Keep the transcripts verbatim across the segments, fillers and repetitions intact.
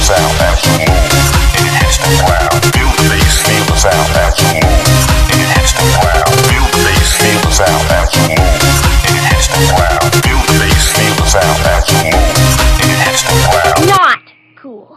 sound as you move, and it hits the ground. Feel the bass, feel the sound as you move, and it hits the ground. Feel the bass, feel the sound as you move, and it hits the ground. Feel the bass, feel the sound as you move, and it hits the ground. Not cool.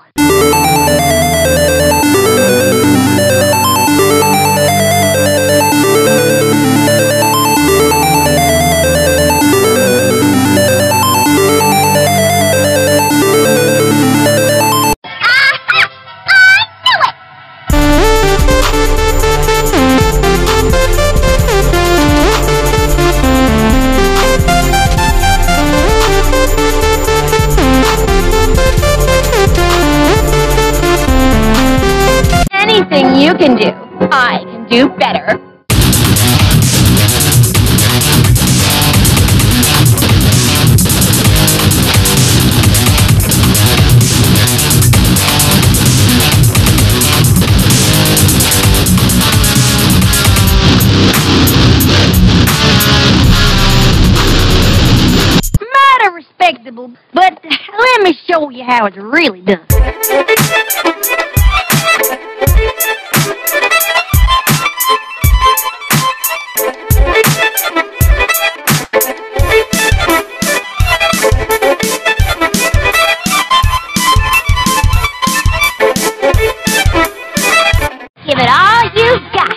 Anything you can do, I can do better. Mighty respectable, but let me show you how it's really done. Give it all you got.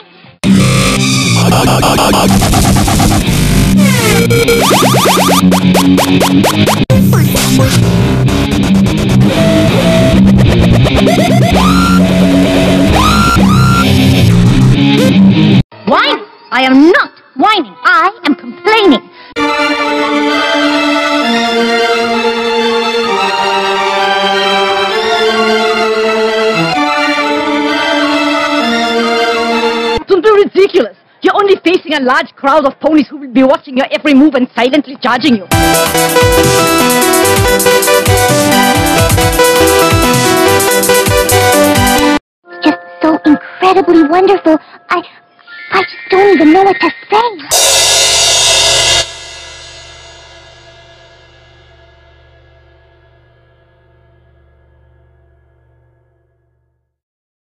Whine? I am not whining. I am complaining. Don't be ridiculous. You're only facing a large crowd of ponies who will be watching your every move and silently judging you. It's just so incredibly wonderful. I, I just don't even know what to say.